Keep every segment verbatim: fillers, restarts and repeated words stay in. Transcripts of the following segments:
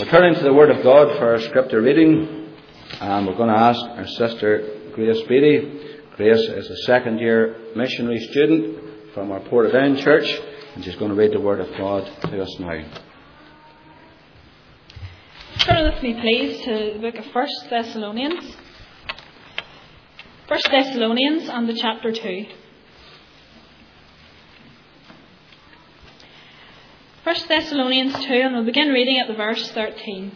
We're turning to the Word of God for our scripture reading, and we're going to ask our sister Grace Beattie. Grace is a second year missionary student from our Portadown church, and she's going to read the Word of God to us now. Turn with me, please, to the book of First Thessalonians. First Thessalonians and the chapter two. First Thessalonians two, and we'll begin reading at the verse thirteen.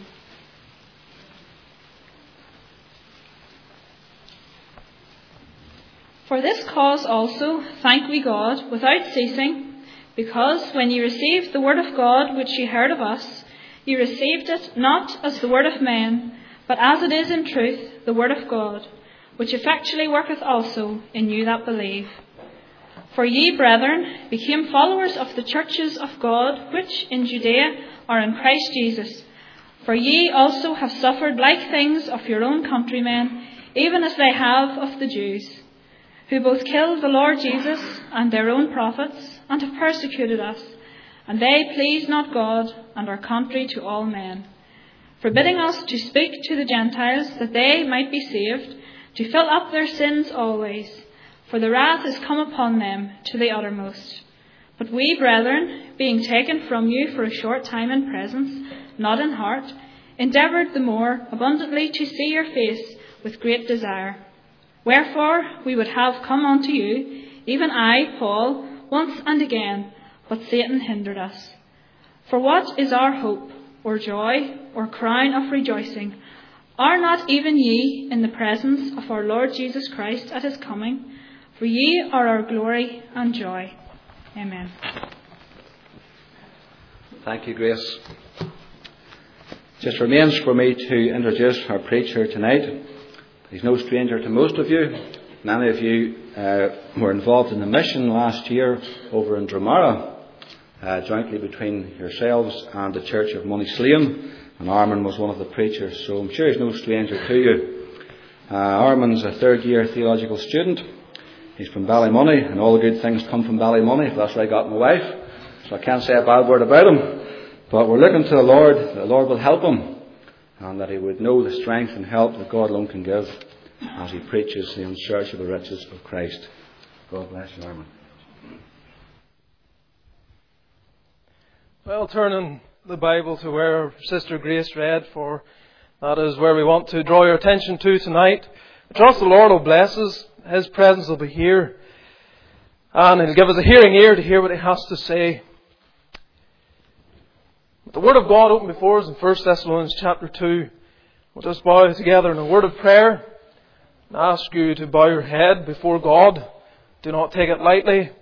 For this cause also thank we God without ceasing, because when ye received the word of God which ye heard of us, ye received it not as the word of men, but as it is in truth the word of God, which effectually worketh also in you that believe. For ye, brethren, became followers of the churches of God which in Judea are in Christ Jesus. For ye also have suffered like things of your own countrymen, even as they have of the Jews, who both killed the Lord Jesus and their own prophets, and have persecuted us. And they please not God, and are contrary to all men, forbidding us to speak to the Gentiles, that they might be saved, to fill up their sins always. For the wrath is come upon them to the uttermost. But we, brethren, being taken from you for a short time in presence, not in heart, endeavoured the more abundantly to see your face with great desire. Wherefore we would have come unto you, even I, Paul, once and again, but Satan hindered us. For what is our hope, or joy, or crown of rejoicing? Are not even ye in the presence of our Lord Jesus Christ at his coming? For ye are our glory and joy. Amen. Thank you, Grace. Just remains for me to introduce our preacher tonight. He's no stranger to most of you. Many of you uh, were involved in the mission last year over in Dromara, uh, jointly between yourselves and the Church of Monysleam. And Armin was one of the preachers, so I'm sure he's no stranger to you. Uh, Armin's a third year theological student. He's from Ballymoney, and all the good things come from Ballymoney. That's where I got my wife, so I can't say a bad word about him. But we're looking to the Lord. The Lord will help him, and that he would know the strength and help that God alone can give as he preaches the unsearchable riches of Christ. God bless you, Armin. Well, turning the Bible to where Sister Grace read, for that is where we want to draw your attention to tonight. I trust the Lord will bless us. His presence will be here, and He'll give us a hearing ear to hear what He has to say. With the Word of God open before us in First Thessalonians chapter two, we'll just bow together in a word of prayer and ask you to bow your head before God. Do not take it lightly. It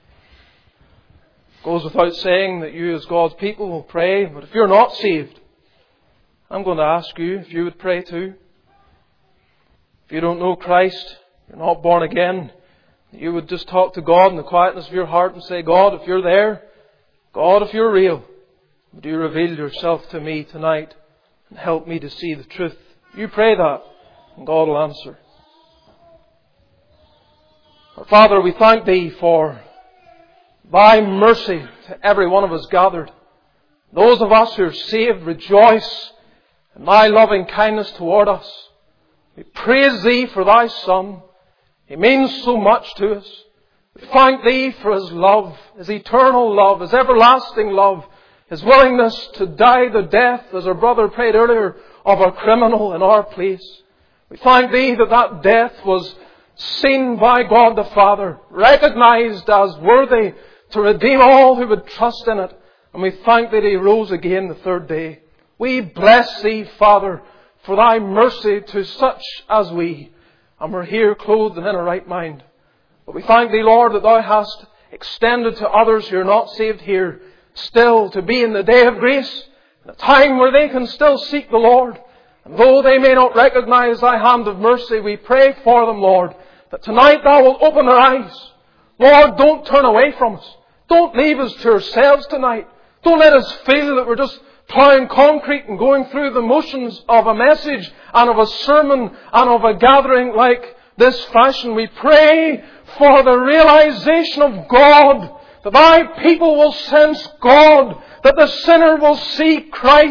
goes without saying that you as God's people will pray, but if you're not saved, I'm going to ask you if you would pray too. If you don't know Christ, you're not born again, you would just talk to God in the quietness of your heart and say, God, if you're there, God, if you're real, would you reveal yourself to me tonight and help me to see the truth? You pray that, and God will answer. Our Father, we thank Thee for Thy mercy to every one of us gathered. Those of us who are saved, rejoice in Thy loving kindness toward us. We praise Thee for Thy Son. He means so much to us. We thank Thee for His love, His eternal love, His everlasting love, His willingness to die the death, as our brother prayed earlier, of a criminal in our place. We thank Thee that that death was seen by God the Father, recognized as worthy to redeem all who would trust in it. And we thank Thee that He rose again the third day. We bless Thee, Father, for Thy mercy to such as we. And we're here clothed and in a right mind. But we thank Thee, Lord, that Thou hast extended to others who are not saved here still to be in the day of grace, in a time where they can still seek the Lord. And though they may not recognize Thy hand of mercy, we pray for them, Lord, that tonight Thou wilt open their eyes. Lord, don't turn away from us. Don't leave us to ourselves tonight. Don't let us feel that we're just ploughing concrete and going through the motions of a message and of a sermon and of a gathering like this fashion. We pray for the realization of God, that Thy people will sense God, that the sinner will see Christ,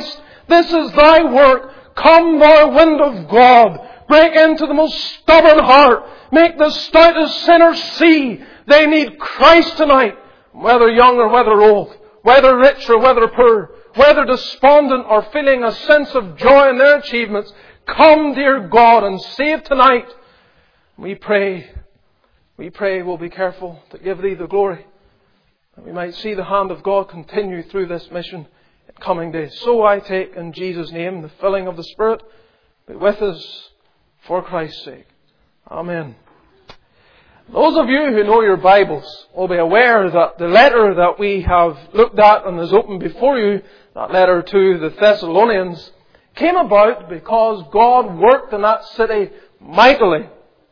This is thy work. Come, thou wind of God. Break into the most stubborn heart. Make the stoutest sinner see they need Christ tonight. Whether young or whether old. Whether rich or whether poor. Whether despondent or feeling a sense of joy in their achievements. Come, dear God, and save tonight. We pray, we pray we'll be careful to give Thee the glory. That we might see the hand of God continue through this mission in coming days. So I take in Jesus' name the filling of the Spirit. Be with us for Christ's sake. Amen. Those of you who know your Bibles will be aware that the letter that we have looked at and is open before you, that letter to the Thessalonians, came about because God worked in that city mightily.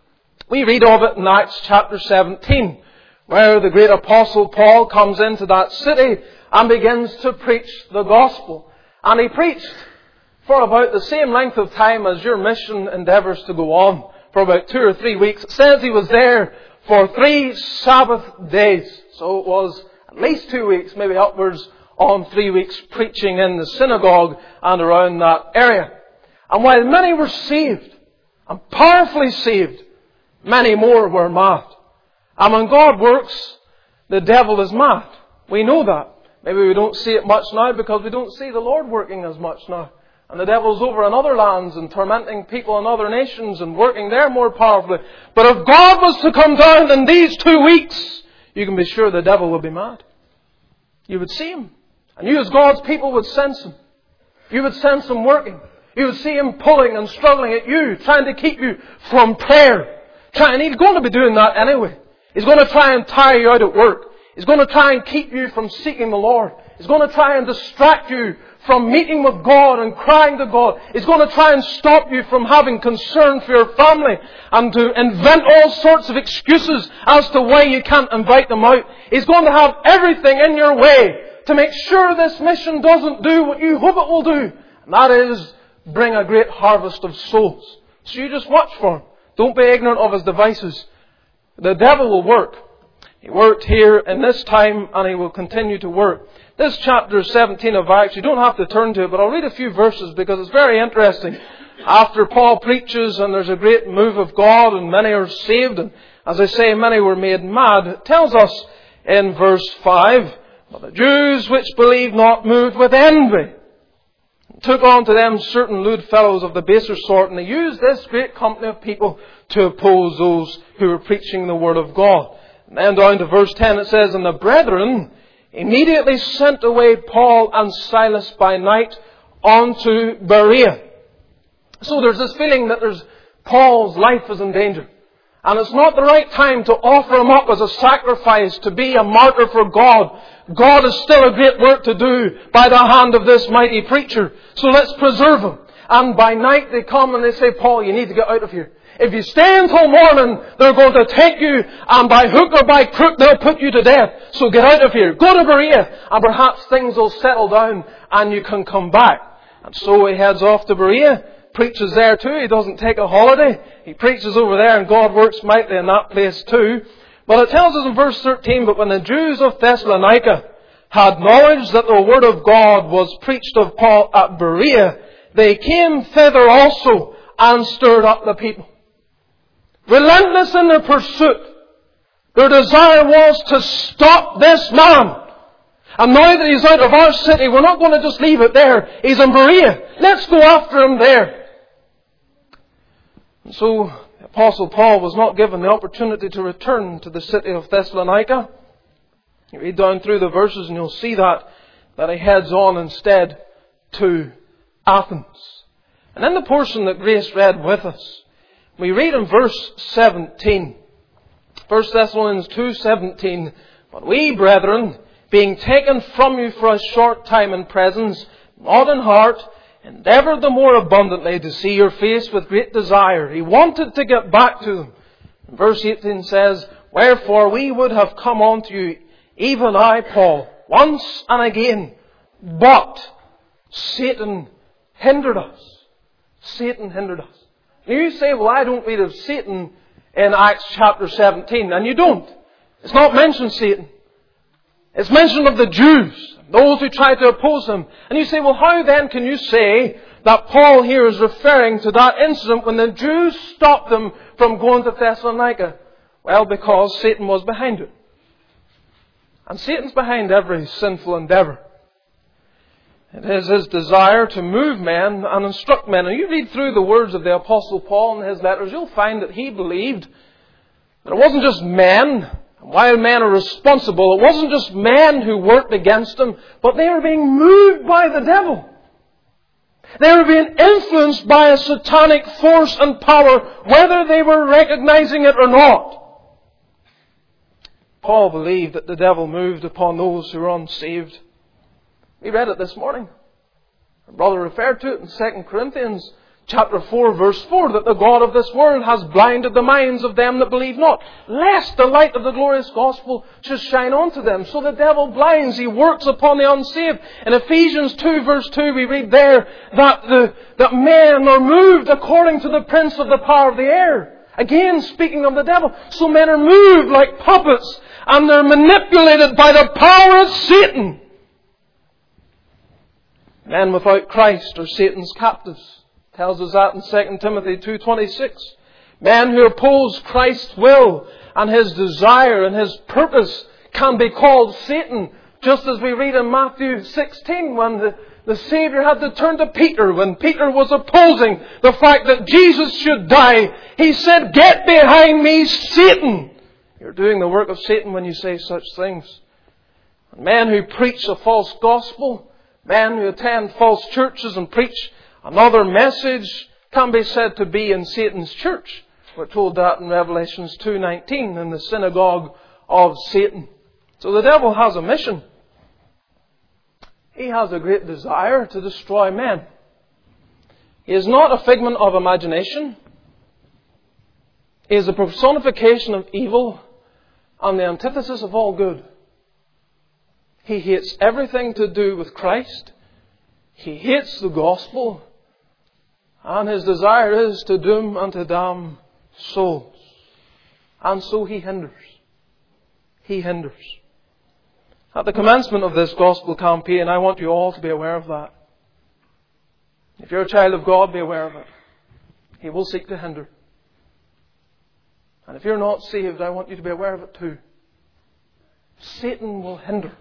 We read of it in Acts chapter seventeen, where the great apostle Paul comes into that city and begins to preach the gospel. And he preached for about the same length of time as your mission endeavours to go on, for about two or three weeks. It says he was there for three Sabbath days. So it was at least two weeks, maybe upwards on three weeks, preaching in the synagogue and around that area. And while many were saved, and powerfully saved, many more were mad. And when God works, the devil is mad. We know that. Maybe we don't see it much now because we don't see the Lord working as much now. And the devil's over in other lands and tormenting people in other nations and working there more powerfully. But if God was to come down in these two weeks, you can be sure the devil would be mad. You would see him. And you as God's people would sense him. You would sense him working. You would see him pulling and struggling at you, trying to keep you from prayer. Trying, and he's going to be doing that anyway. He's going to try and tire you out at work. He's going to try and keep you from seeking the Lord. He's going to try and distract you from meeting with God and crying to God. He's going to try and stop you from having concern for your family and to invent all sorts of excuses as to why you can't invite them out. He's going to have everything in your way to make sure this mission doesn't do what you hope it will do. And that is bring a great harvest of souls. So you just watch for him. Don't be ignorant of his devices. The devil will work. He worked here in this time and he will continue to work. This chapter seventeen of Acts, you don't have to turn to it, but I'll read a few verses because it's very interesting. After Paul preaches and there's a great move of God and many are saved, and as I say, many were made mad, it tells us in verse five, "But the Jews which believed not moved with envy, took unto them certain lewd fellows of the baser sort," and they used this great company of people to oppose those who were preaching the word of God. And then down to verse ten it says, "And the brethren immediately sent away Paul and Silas by night unto Berea." So there's this feeling that there's Paul's life is in danger. And it's not the right time to offer him up as a sacrifice to be a martyr for God. God has still a great work to do by the hand of this mighty preacher. So let's preserve him. And by night they come and they say, "Paul, you need to get out of here. If you stay until morning, they're going to take you, and by hook or by crook, they'll put you to death. So get out of here. Go to Berea, and perhaps things will settle down, and you can come back." And so he heads off to Berea, preaches there too. He doesn't take a holiday. He preaches over there, and God works mightily in that place too. But it tells us in verse thirteen, "But when the Jews of Thessalonica had knowledge that the word of God was preached of Paul at Berea, they came thither also, and stirred up the people." Relentless in their pursuit. Their desire was to stop this man. And now that he's out of our city, we're not going to just leave it there. He's in Berea. Let's go after him there. And so the Apostle Paul was not given the opportunity to return to the city of Thessalonica. You read down through the verses and you'll see that, that he heads on instead to Athens. And in the portion that Grace read with us, we read in verse seventeen, First Thessalonians two seventeen, "But we, brethren, being taken from you for a short time in presence, not in heart, endeavoured the more abundantly to see your face with great desire." He wanted to get back to them. And verse eighteen says, "Wherefore we would have come unto you, even I, Paul, once and again, but Satan hindered us." Satan hindered us. And you say, "Well, I don't read of Satan in Acts chapter seventeen." And you don't. It's not mentioned Satan. It's mention of the Jews, those who tried to oppose him. And you say, well, how then can you say that Paul here is referring to that incident when the Jews stopped them from going to Thessalonica? Well, because Satan was behind it. And Satan's behind every sinful endeavour. It is his desire to move men and instruct men. And you read through the words of the Apostle Paul in his letters, you'll find that he believed that it wasn't just men. And while men are responsible, it wasn't just men who worked against him, but they were being moved by the devil. They were being influenced by a satanic force and power, whether they were recognizing it or not. Paul believed that the devil moved upon those who were unsaved. We read it this morning. Our brother referred to it in Second Corinthians chapter four, verse four, that the God of this world has blinded the minds of them that believe not, lest the light of the glorious gospel should shine unto them. So the devil blinds, he works upon the unsaved. In Ephesians two, verse two, we read there that, the, that men are moved according to the prince of the power of the air. Again, speaking of the devil. So men are moved like puppets, and they're manipulated by the power of Satan. Men without Christ are Satan's captives. It tells us that in Second Timothy two twenty-six. Men who oppose Christ's will and His desire and His purpose can be called Satan. Just as we read in Matthew sixteen when the, the Saviour had to turn to Peter. When Peter was opposing the fact that Jesus should die, He said, "Get behind me, Satan." You're doing the work of Satan when you say such things. Men who preach a false gospel, men who attend false churches and preach another message can be said to be in Satan's church. We're told that in Revelation two nineteen, in the synagogue of Satan. So the devil has a mission. He has a great desire to destroy men. He is not a figment of imagination. He is a personification of evil and the antithesis of all good. He hates everything to do with Christ. He hates the gospel. And his desire is to doom and to damn souls. And so he hinders. He hinders. At the commencement of this gospel campaign, I want you all to be aware of that. If you're a child of God, be aware of it. He will seek to hinder. And if you're not saved, I want you to be aware of it too. Satan will hinder.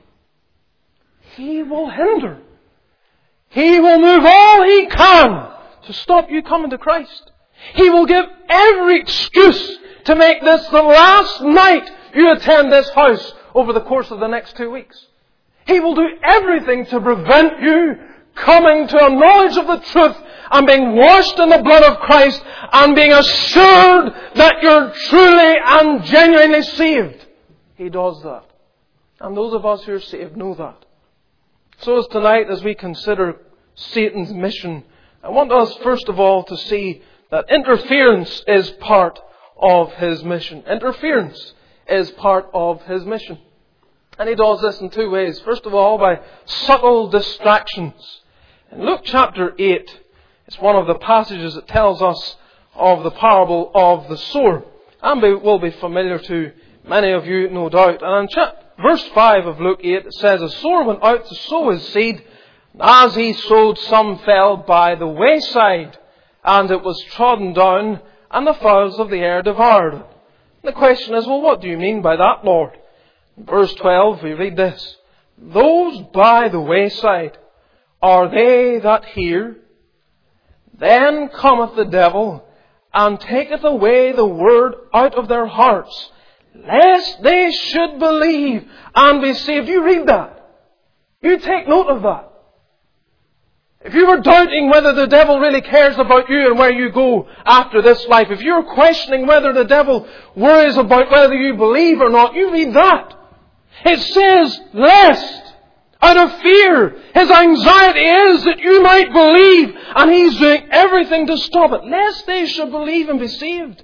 He will hinder. He will move all he can to stop you coming to Christ. He will give every excuse to make this the last night you attend this house over the course of the next two weeks. He will do everything to prevent you coming to a knowledge of the truth and being washed in the blood of Christ and being assured that you're truly and genuinely saved. He does that. And those of us who are saved know that. So as tonight, as we consider Satan's mission, I want us first of all to see that interference is part of his mission. Interference is part of his mission. And he does this in two ways. First of all, by subtle distractions. In Luke chapter eight, it's one of the passages that tells us of the parable of the sower. And will be familiar to many of you, no doubt. And in chapter Verse five of Luke eight, it says, "A sower went out to sow his seed, and as he sowed, some fell by the wayside, and it was trodden down, and the fowls of the air devoured it." The question is, well, what do you mean by that, Lord? In verse twelve, we read this, "Those by the wayside are they that hear. Then cometh the devil, and taketh away the word out of their hearts, lest they should believe and be saved." You read that. You take note of that. If you were doubting whether the devil really cares about you and where you go after this life, if you're questioning whether the devil worries about whether you believe or not, you read that. It says, lest, out of fear, his anxiety is that you might believe, and he's doing everything to stop it, lest they should believe and be saved.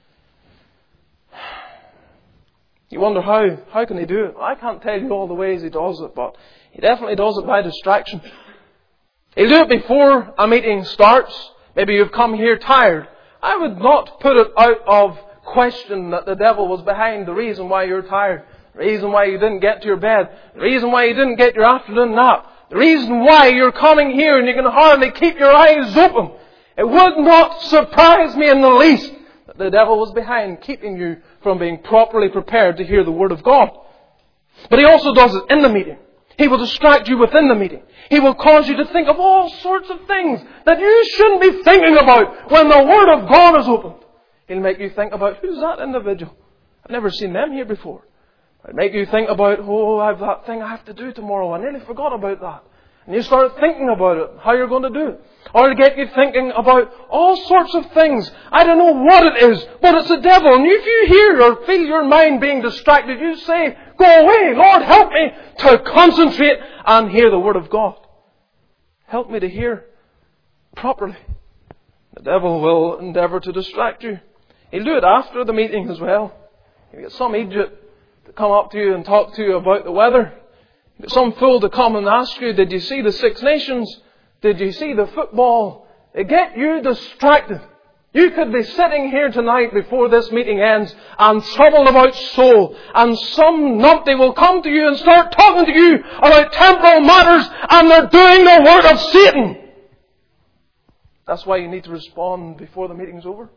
You wonder how, how can he do it? I can't tell you all the ways he does it, but he definitely does it by distraction. He'll do it before a meeting starts. Maybe you've come here tired. I would not put it out of question that the devil was behind the reason why you're tired. the reason why you didn't get to your bed, the reason why you didn't get your afternoon nap, the reason why you're coming here and you can hardly keep your eyes open. It would not surprise me in the least that the devil was behind keeping you from being properly prepared to hear the Word of God. But he also does it in the meeting. He will distract you within the meeting. He will cause you to think of all sorts of things that you shouldn't be thinking about when the Word of God is opened. He'll make you think about, who's that individual? I've never seen them here before. He'll make you think about, oh, I have that thing I have to do tomorrow. I nearly forgot about that. And you start thinking about it, how you're going to do it. Or to get you thinking about all sorts of things. I don't know what it is, but it's the devil. And if you hear or feel your mind being distracted, you say, go away, Lord, help me to concentrate and hear the Word of God. Help me to hear properly. The devil will endeavour to distract you. He'll do it after the meeting as well. You get some idiot to come up to you and talk to you about the weather. You get some fool to come and ask you, did you see the Six Nations? Did you see the football? They get you distracted. You could be sitting here tonight before this meeting ends and troubled about soul, and some numpty will come to you and start talking to you about temporal matters, and they're doing the work of Satan. That's why you need to respond before the meeting's over.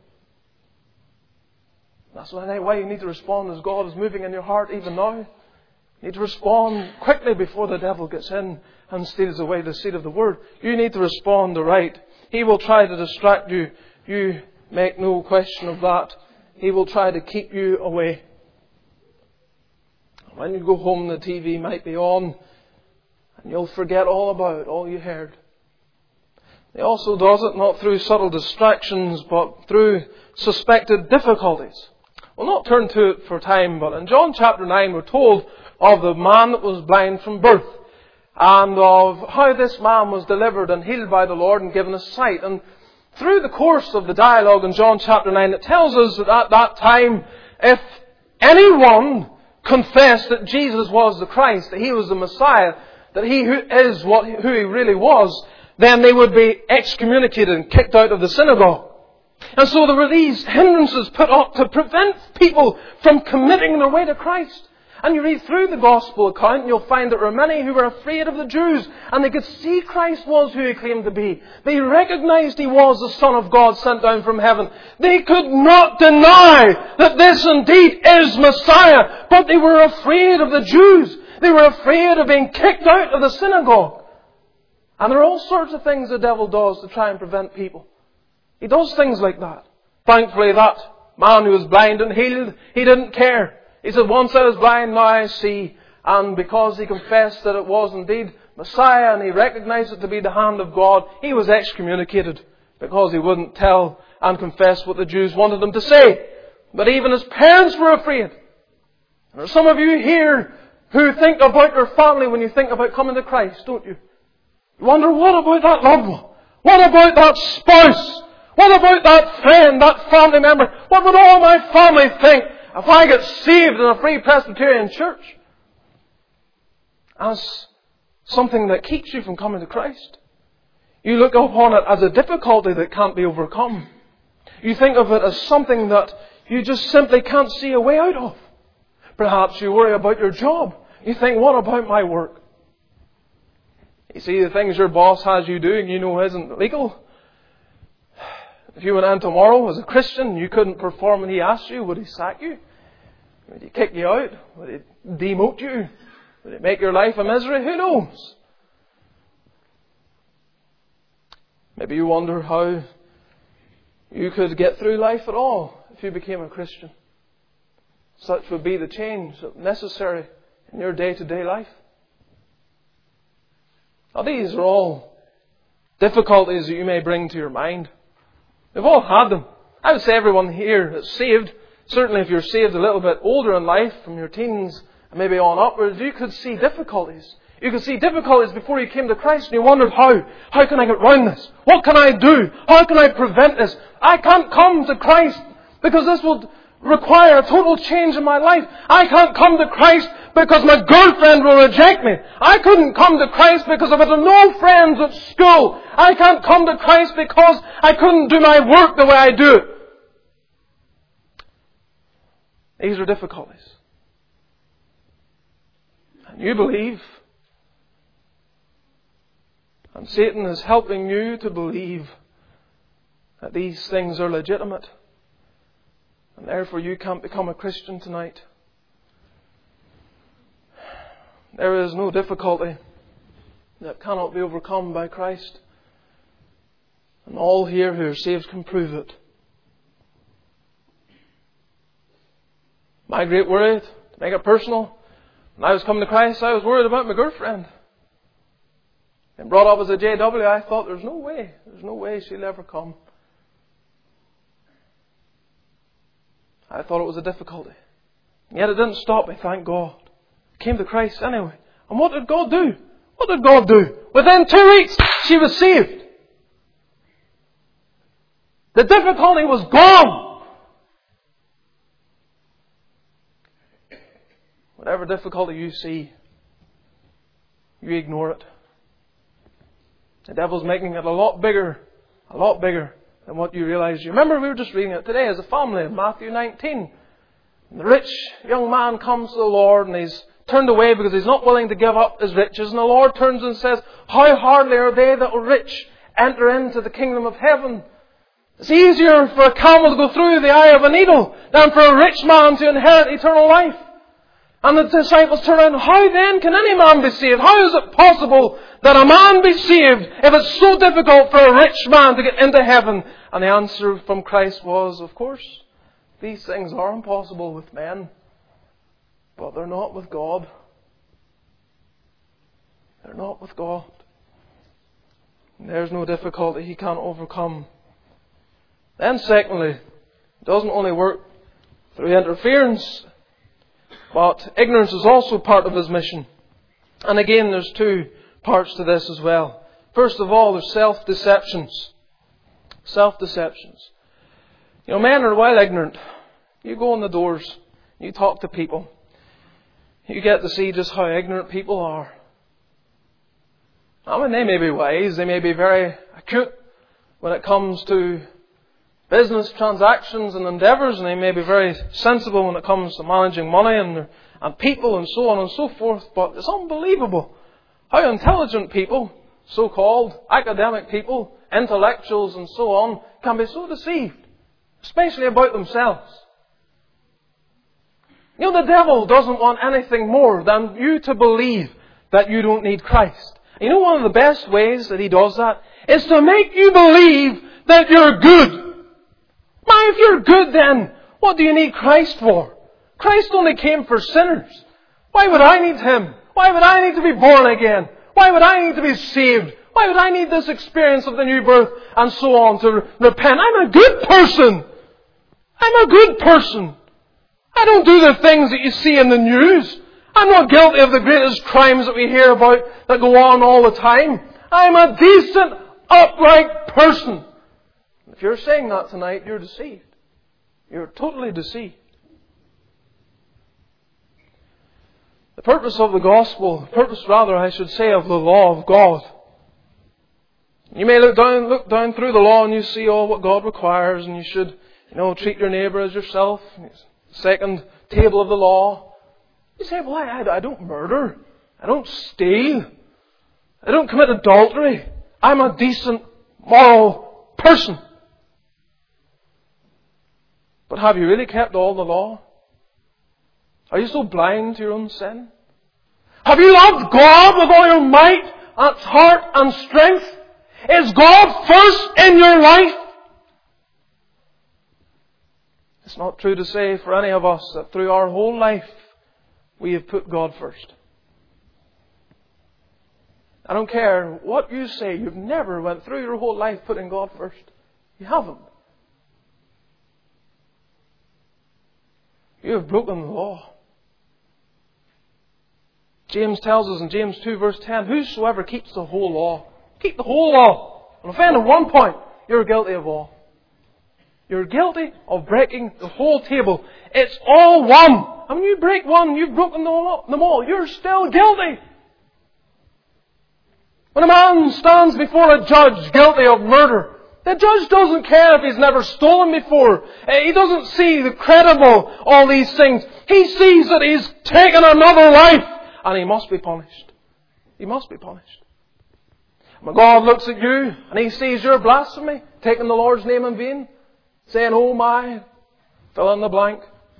That's why you need to respond as God is moving in your heart even now. You need to respond quickly before the devil gets in and steals away the seed of the Word. You need to respond aright. He will try to distract you. You make no question of that. He will try to keep you away. When you go home, the T V might be on, and you'll forget all about all you heard. He also does it not through subtle distractions, but through suspected difficulties. We'll not turn to it for time, but in John chapter nine we're told of the man that was blind from birth, and of how this man was delivered and healed by the Lord and given a sight. And through the course of the dialogue in John chapter nine, it tells us that at that time, if anyone confessed that Jesus was the Christ, that He was the Messiah, that He who is what who He really was, then they would be excommunicated and kicked out of the synagogue. And so there were these hindrances put up to prevent people from committing their way to Christ. And you read through the Gospel account and you'll find that there were many who were afraid of the Jews, and they could see Christ was who He claimed to be. They recognized He was the Son of God sent down from heaven. They could not deny that this indeed is Messiah, but they were afraid of the Jews. They were afraid of being kicked out of the synagogue. And there are all sorts of things the devil does to try and prevent people. He does things like that. Thankfully, that man who was blind and healed, he didn't care. He said, once I was blind, now I see. And because he confessed that it was indeed Messiah and he recognized it to be the hand of God, he was excommunicated because he wouldn't tell and confess what the Jews wanted him to say. But even his parents were afraid. There are some of you here who think about your family when you think about coming to Christ, don't you? You wonder, what about that loved one? What about that spouse? What about that friend, that family member? What would all my family think if I get saved in a Free Presbyterian church? As something that keeps you from coming to Christ. You look upon it as a difficulty that can't be overcome. You think of it as something that you just simply can't see a way out of. Perhaps you worry about your job. You think, what about my work? You see, the things your boss has you doing, you know, isn't legal. If you went in tomorrow as a Christian, you couldn't perform when He asked you, would He sack you? Would He kick you out? Would He demote you? Would He make your life a misery? Who knows? Maybe you wonder how you could get through life at all if you became a Christian. Such would be the change necessary in your day-to-day life. Now, these are all difficulties that you may bring to your mind. We've all had them. I would say everyone here is saved. Certainly if you're saved a little bit older in life, from your teens and maybe on upwards, you could see difficulties. You could see difficulties before you came to Christ, and you wondered, how? How can I get round this? What can I do? How can I prevent this? I can't come to Christ because this will require a total change in my life. I can't come to Christ because my girlfriend will reject me. I couldn't come to Christ because I've got no friends at school. I can't come to Christ because I couldn't do my work the way I do it. These are difficulties. And you believe. And Satan is helping you to believe that these things are legitimate. And therefore you can't become a Christian tonight. There is no difficulty that cannot be overcome by Christ. And all here who are saved can prove it. My great worry, to make it personal, when I was coming to Christ, I was worried about my girlfriend. And brought up as a J W, I thought there's no way, there's no way she'll ever come. I thought it was a difficulty. And yet it didn't stop me, thank God. I came to Christ anyway. And what did God do? What did God do? Within two weeks, she was saved. The difficulty was gone. Whatever difficulty you see, you ignore it. The devil's making it a lot bigger, a lot bigger than what you realize. You remember we were just reading it today as a family in Matthew nineteen. And the rich young man comes to the Lord and he's turned away because he's not willing to give up his riches. And the Lord turns and says, how hardly are they that are rich enter into the kingdom of heaven. It's easier for a camel to go through the eye of a needle than for a rich man to inherit eternal life. And the disciples turn around, how then can any man be saved? How is it possible that a man be saved if it's so difficult for a rich man to get into heaven? And the answer from Christ was, of course, these things are impossible with men, but they're not with God. They're not with God. And there's no difficulty He can't overcome. Then secondly, it doesn't only work through interference, but ignorance is also part of His mission. And again, there's two parts to this as well. First of all, there's self-deceptions. Self-deceptions. You know, men are well ignorant. You go in the doors, you talk to people, you get to see just how ignorant people are. I mean, they may be wise, they may be very acute when it comes to business transactions and endeavours, and they may be very sensible when it comes to managing money and, and people and so on and so forth, but it's unbelievable how intelligent people, so-called academic people, intellectuals and so on, can be so deceived, especially about themselves. You know, the devil doesn't want anything more than you to believe that you don't need Christ. You know, one of the best ways that he does that is to make you believe that you're good. Now, if you're good, then what do you need Christ for? Christ only came for sinners. Why would I need Him? Why would I need to be born again? Why would I need to be saved? Why would I need this experience of the new birth and so on to repent? I'm a good person. I'm a good person. I don't do the things that you see in the news. I'm not guilty of the greatest crimes that we hear about that go on all the time. I'm a decent, upright person. If you're saying that tonight, you're deceived. You're totally deceived. The purpose of the gospel, the purpose rather, I should say, of the law of God. You may look down, look down through the law and you see all what God requires, and you should, you know, treat your neighbour as yourself. Second table of the law. You say, well, I, I don't murder. I don't steal. I don't commit adultery. I'm a decent, moral person. But have you really kept all the law? Are you so blind to your own sin? Have you loved God with all your might, and heart and strength? Is God first in your life? It's not true to say for any of us that through our whole life we have put God first. I don't care what you say, you've never went through your whole life putting God first. You haven't. You have broken the law. James tells us in James two verse ten, whosoever keeps the whole law, keep the whole law, and offend at one point, you're guilty of all. You're guilty of breaking the whole table. It's all one. And when you break one, you've broken them all. You're still guilty. When a man stands before a judge guilty of murder, the judge doesn't care if he's never stolen before. He doesn't see the credible all these things. He sees that he's taken another life. and he must be punished. He must be punished. When God looks at you and He sees your blasphemy, taking the Lord's name in vain, saying, oh my, fill in the blank,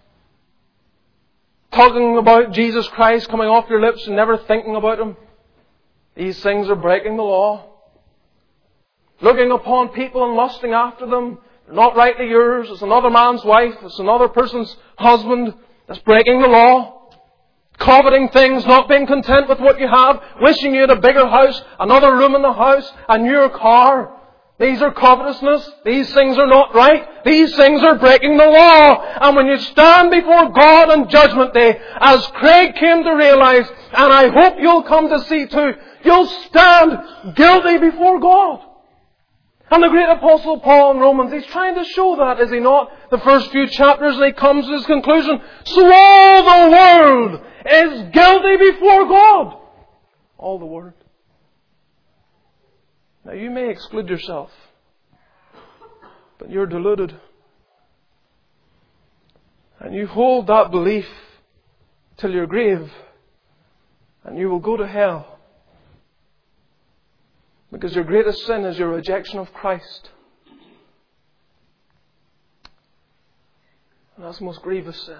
talking about Jesus Christ coming off your lips and never thinking about Him, these things are breaking the law. Looking upon people and lusting after them, they're not rightly yours, it's another man's wife, it's another person's husband, that's breaking the law. Coveting things, not being content with what you have, wishing you had a bigger house, another room in the house, a newer car. These are covetousness. These things are not right. These things are breaking the law. And when you stand before God on Judgment Day, as Craig came to realize, and I hope you'll come to see too, you'll stand guilty before God. And the great Apostle Paul in Romans, he's trying to show that, is he not? The first few chapters, and he comes to his conclusion. So all the world is guilty before God. All the world. Now you may exclude yourself, but you're deluded. And you hold that belief till your grave, and you will go to hell. Because your greatest sin is your rejection of Christ. And that's the most grievous sin.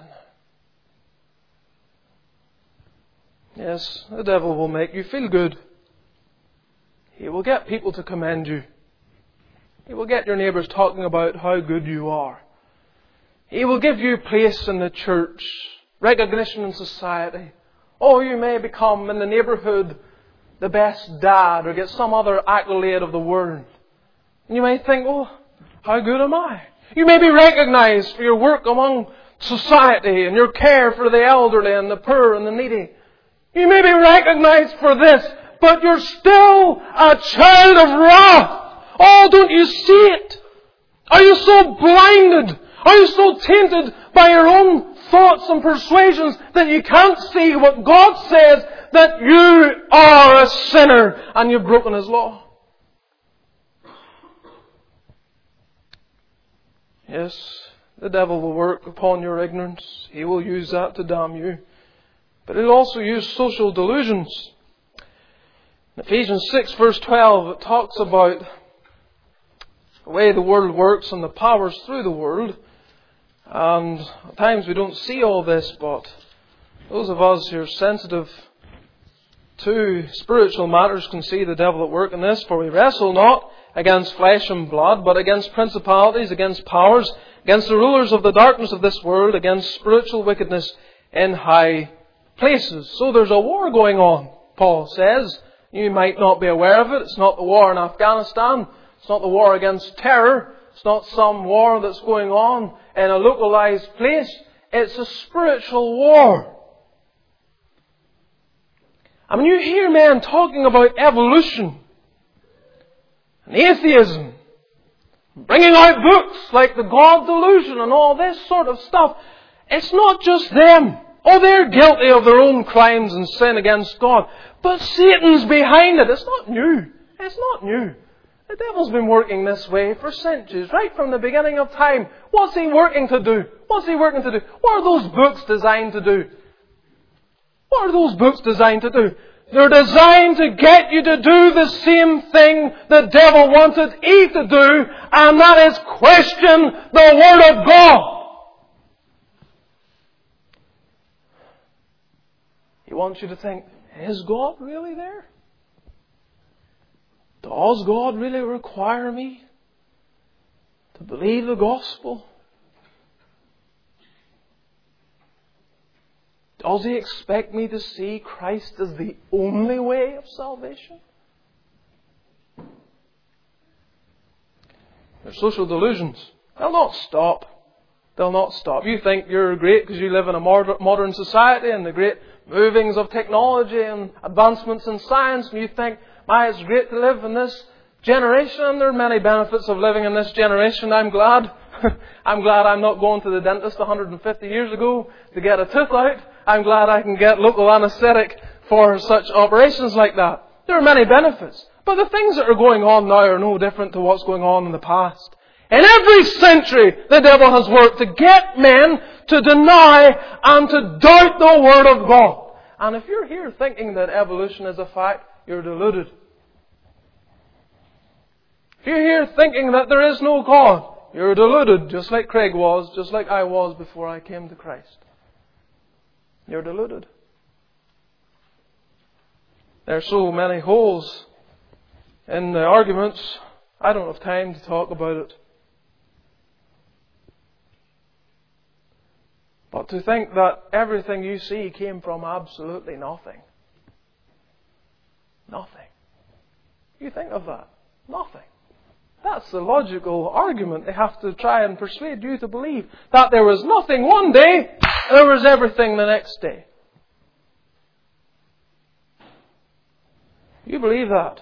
Yes, the devil will make you feel good. He will get people to commend you. He will get your neighbours talking about how good you are. He will give you place in the church, recognition in society. Oh, you may become in the neighbourhood the best dad, or get some other accolade of the world. And you may think, oh, how good am I? You may be recognised for your work among society and your care for the elderly and the poor and the needy. You may be recognised for this, but you're still a child of wrath. Oh, don't you see it? Are you so blinded? Are you so tainted by your own thoughts and persuasions that you can't see what God says, that you are a sinner and you've broken His law? Yes, the devil will work upon your ignorance. He will use that to damn you. But He'll also use social delusions. In Ephesians six verse twelve, it talks about the way the world works and the powers through the world. And at times we don't see all this, but those of us who are sensitive to spiritual matters can see the devil at work in this. For we wrestle not against flesh and blood, but against principalities, against powers, against the rulers of the darkness of this world, against spiritual wickedness in high places. So there's a war going on, Paul says. You might not be aware of it. It's not the war in Afghanistan. It's not the war against terror. It's not some war that's going on in a localized place. It's a spiritual war. And when you hear men talking about evolution and atheism, bringing out books like the God Delusion and all this sort of stuff, it's not just them. Oh, they're guilty of their own crimes and sin against God. But Satan's behind it. It's not new. It's not new. The devil's been working this way for centuries, right from the beginning of time. What's he working to do? What's he working to do? What are those books designed to do? What are those books designed to do? They're designed to get you to do the same thing the devil wanted Eve to do, and that is question the Word of God. He wants you to think, is God really there? Does God really require me to believe the gospel? Does He expect me to see Christ as the only way of salvation? They're social delusions. They'll not stop. They'll not stop. You think you're great because you live in a modern society and the great movings of technology and advancements in science, and you think, my, it's great to live in this generation, and there are many benefits of living in this generation. I'm glad. I'm glad I'm not going to the dentist one hundred fifty years ago to get a tooth out. I'm glad I can get local anaesthetic for such operations like that. There are many benefits. But the things that are going on now are no different to what's going on in the past. In every century, the devil has worked to get men to deny and to doubt the Word of God. And if you're here thinking that evolution is a fact, you're deluded. If you're here thinking that there is no God, you're deluded, just like Craig was, just like I was before I came to Christ. You're deluded. There are so many holes in the arguments, I don't have time to talk about it. But to think that everything you see came from absolutely nothing. Nothing. You think of that. Nothing. That's the logical argument they have to try and persuade you to believe. That there was nothing one day, and there was everything the next day. You believe that.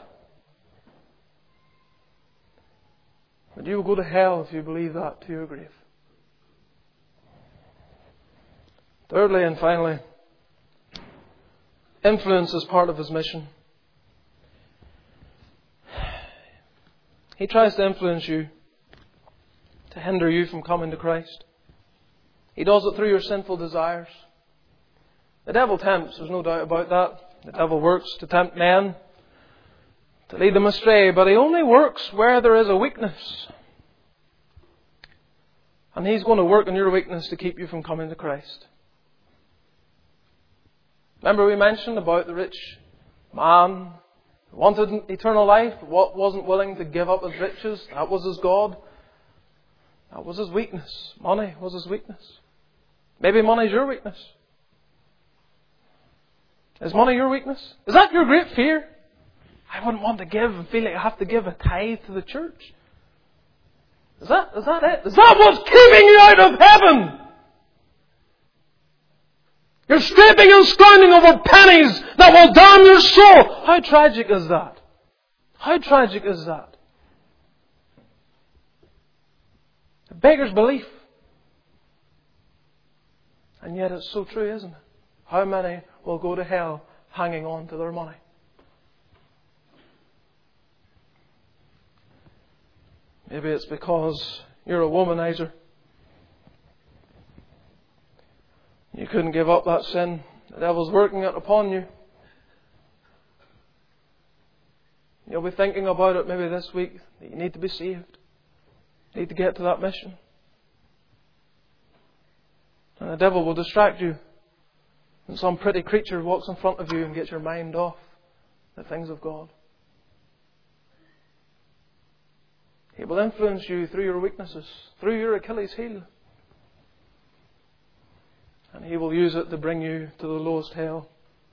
But you will go to hell if you believe that to your grave. Thirdly and finally, influence is part of his mission. He tries to influence you, to hinder you from coming to Christ. He does it through your sinful desires. The devil tempts, there's no doubt about that. The devil works to tempt men, to lead them astray, but he only works where there is a weakness. And he's going to work on your weakness to keep you from coming to Christ. Remember we mentioned about the rich man who wanted eternal life, but wasn't willing to give up his riches. That was his God. That was his weakness. Money was his weakness. Maybe money is your weakness. Is money your weakness? Is that your great fear? I wouldn't want to give and feel like I have to give a tithe to the church. Is that, is that it? Is that what's keeping you out of heaven? You're scraping and scrounging over pennies that will damn your soul. How tragic is that? How tragic is that? A beggar's belief. And yet it's so true, isn't it? How many will go to hell hanging on to their money? Maybe it's because you're a womanizer. You couldn't give up that sin. The devil's working it upon you. You'll be thinking about it maybe this week, that you need to be saved. You need to get to that mission. And the devil will distract you. And some pretty creature walks in front of you and gets your mind off the things of God. He will influence you through your weaknesses, through your Achilles heel. And he will use it to bring you to the lowest hell.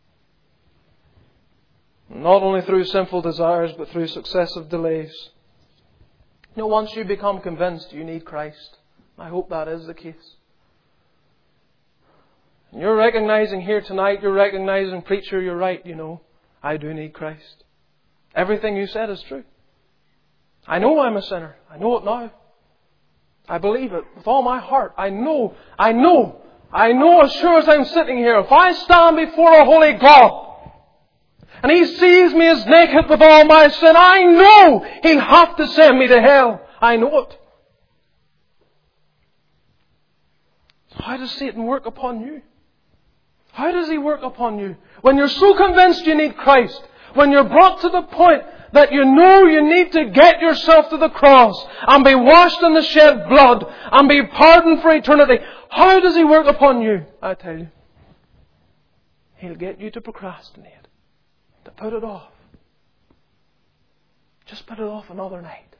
Not only through sinful desires, but through successive delays. You know, once you become convinced you need Christ, I hope that is the case. And you're recognizing here tonight, you're recognizing, preacher, you're right, you know, I do need Christ. Everything you said is true. I know I'm a sinner. I know it now. I believe it with all my heart. I know, I know, I know as sure as I'm sitting here, if I stand before a holy God, and He sees me as naked with all my sin, I know He'll have to send me to hell. I know it. So how does Satan work upon you? How does he work upon you? When you're so convinced you need Christ, when you're brought to the point that you know you need to get yourself to the cross and be washed in the shed blood and be pardoned for eternity, how does he work upon you? I tell you, he'll get you to procrastinate, to put it off. Just put it off another night.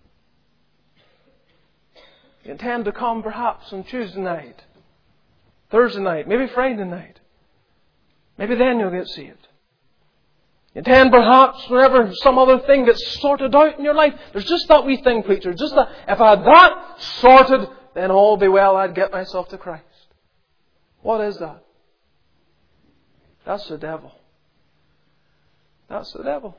You intend to come perhaps on Tuesday night, Thursday night, maybe Friday night. Maybe then you'll get saved. You intend perhaps whenever some other thing gets sorted out in your life. There's just that wee thing, preacher. Just that if I had that sorted, then all be well, I'd get myself to Christ. What is that? That's the devil. That's the devil.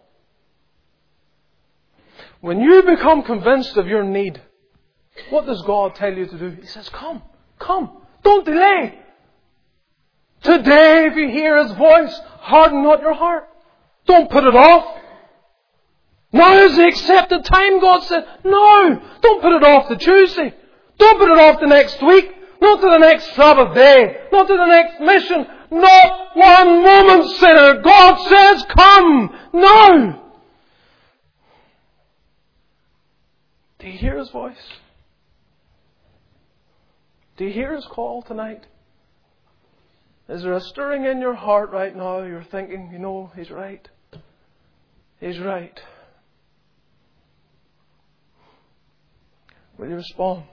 When you become convinced of your need, what does God tell you to do? He says, come, come, don't delay. Today, if you hear His voice, harden not your heart. Don't put it off. Now is the accepted time, God said. No, don't put it off to Tuesday. Don't put it off to next week. Not to the next Sabbath day. Not to the next mission. Not one moment, sinner. God says, come now. Do you hear His voice? Do you hear His call tonight? Is there a stirring in your heart right now? You're thinking, you know, He's right. He's right. Will you respond?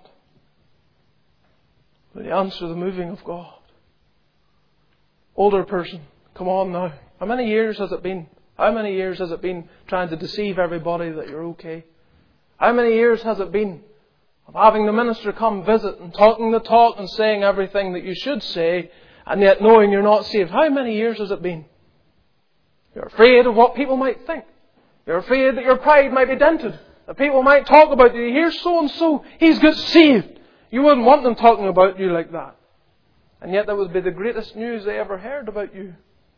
Will you answer the moving of God? Older person, come on now. How many years has it been? How many years has it been trying to deceive everybody that you're okay? How many years has it been of having the minister come visit and talking the talk and saying everything that you should say, and yet knowing you're not saved? How many years has it been? You're afraid of what people might think. You're afraid that your pride might be dented. That people might talk about you. Here's so-and-so, he's got saved. You wouldn't want them talking about you like that. And yet that would be the greatest news they ever heard about you.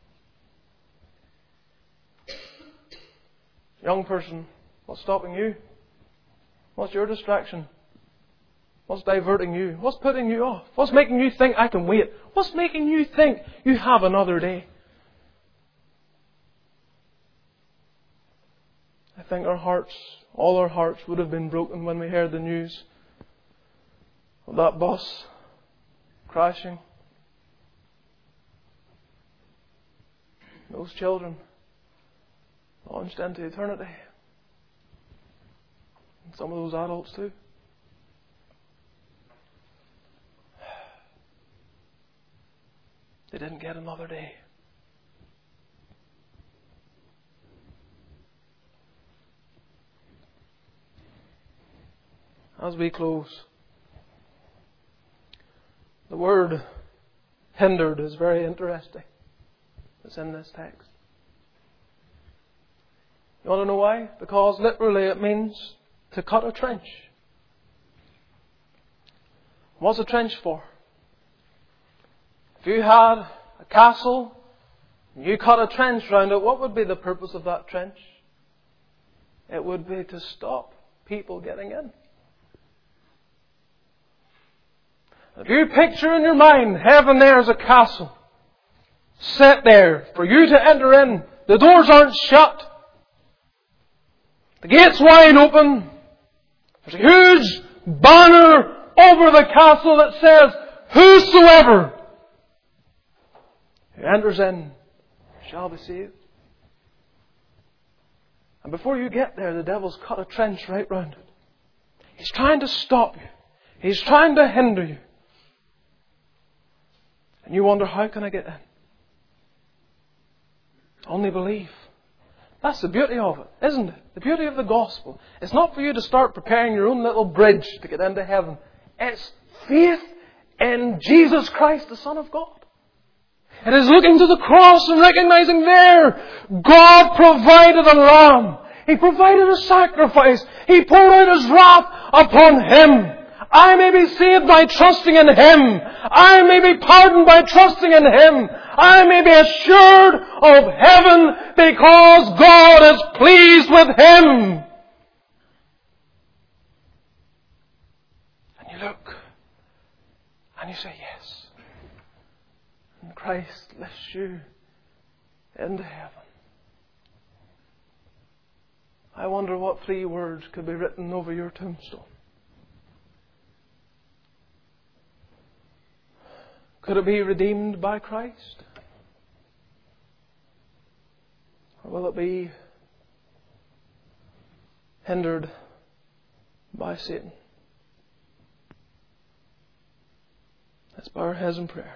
Young person, what's stopping you? What's your distraction? What's diverting you? What's putting you off? What's making you think I can wait? What's making you think you have another day? I think our hearts, all our hearts would have been broken when we heard the news of that bus crashing. Those children launched into eternity. And some of those adults too. They didn't get another day. As we close, the word hindered is very interesting. It's in this text. You want to know why? Because literally it means to cut a trench. What's a trench for? If you had a castle and you cut a trench round it, what would be the purpose of that trench? It would be to stop people getting in. If you picture in your mind heaven there as a castle, set there for you to enter in, the doors aren't shut, the gate's wide open, there's a huge banner over the castle that says, whosoever who enters in shall be saved. And before you get there, the devil's cut a trench right round it. He's trying to stop you. He's trying to hinder you. And you wonder, how can I get in? Only believe. That's the beauty of it, isn't it? The beauty of the gospel. It's not for you to start preparing your own little bridge to get into heaven. It's faith in Jesus Christ, the Son of God. It is looking to the cross and recognizing there, God provided a lamb. He provided a sacrifice. He poured out His wrath upon Him. I may be saved by trusting in Him. I may be pardoned by trusting in Him. I may be assured of heaven because God is pleased with Him. And you look and you say yes. And Christ lifts you into heaven. I wonder what three words could be written over your tombstone. Could it be redeemed by Christ? Or will it be hindered by Satan? Let's bow our heads in prayer.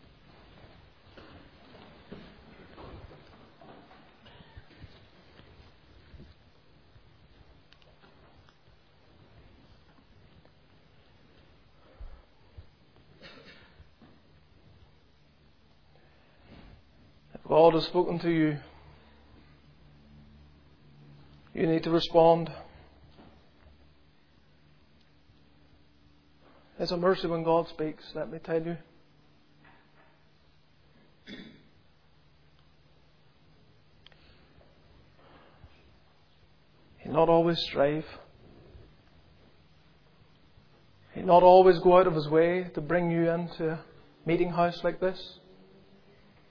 God has spoken to you. You need to respond. It's a mercy when God speaks, let me tell you. He'll not always strive. He'll not always go out of His way to bring you into a meeting house like this.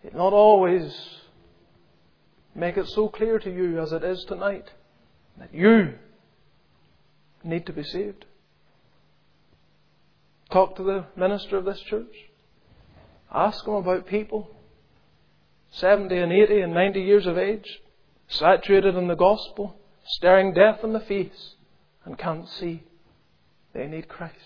He'll not always make it so clear to you as it is tonight that you need to be saved. Talk to the minister of this church. Ask him about people seventy and eighty and ninety years of age, saturated in the gospel, staring death in the face and can't see they need Christ.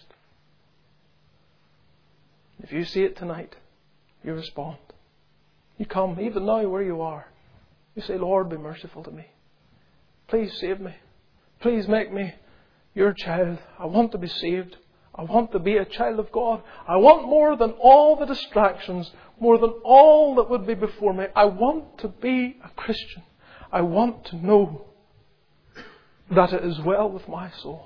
If you see it tonight, you respond. You come, even now where you are. You say, Lord, be merciful to me. Please save me. Please make me your child. I want to be saved. I want to be a child of God. I want more than all the distractions, more than all that would be before me. I want to be a Christian. I want to know that it is well with my soul.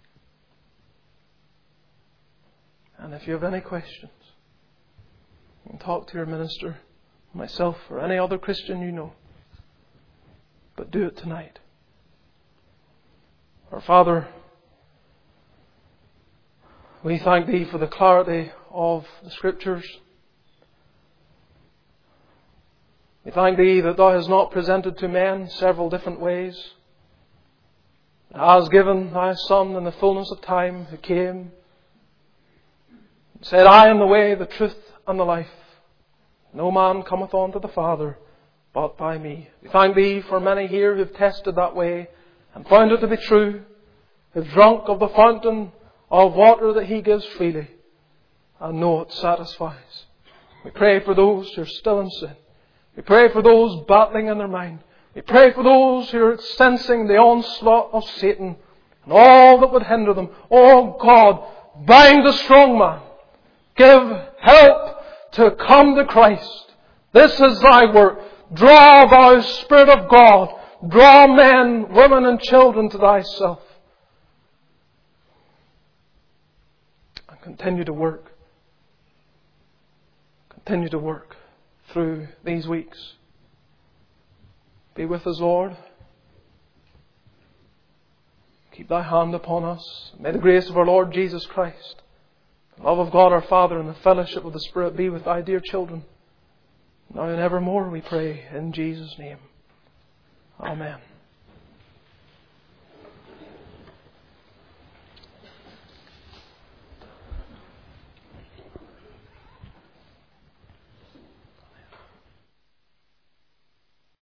And if you have any questions, you can talk to your minister, myself, or any other Christian you know. But do it tonight. Our Father, we thank Thee for the clarity of the Scriptures. We thank Thee that Thou hast not presented to men several different ways. Thou hast given Thy Son in the fullness of time, who came and said, I am the way, the truth, and the life. No man cometh unto the Father but by me. We thank Thee for many here who have tested that way and found it to be true, who have drunk of the fountain of water that He gives freely and know it satisfies. We pray for those who are still in sin. We pray for those battling in their mind. We pray for those who are sensing the onslaught of Satan and all that would hinder them. Oh God, bind the strong man. Give help to come to Christ. This is Thy work. Draw, Thou Spirit of God. Draw men, women and children to Thyself. And continue to work. Continue to work through these weeks. Be with us, Lord. Keep Thy hand upon us. May the grace of our Lord Jesus Christ, the love of God our Father, and the fellowship of the Spirit be with Thy dear children, now and evermore, we pray, in Jesus' name. Amen.